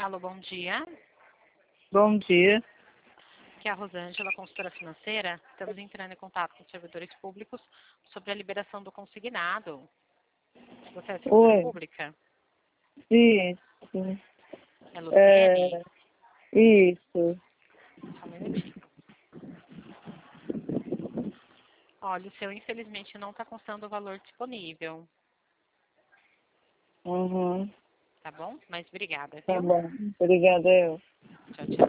Alô, bom dia. Bom dia. Aqui é a Rosângela, consultora financeira. Estamos entrando em contato com os servidores públicos sobre a liberação do consignado. Você é servidora Oi. pública? Isso. É Luciene? Isso. Só um minutinho. Olha, o seu infelizmente não está constando o valor disponível, Uhum. tá bom? Mas obrigada, Tá viu? bom. Obrigada, eu. Tchau, tchau.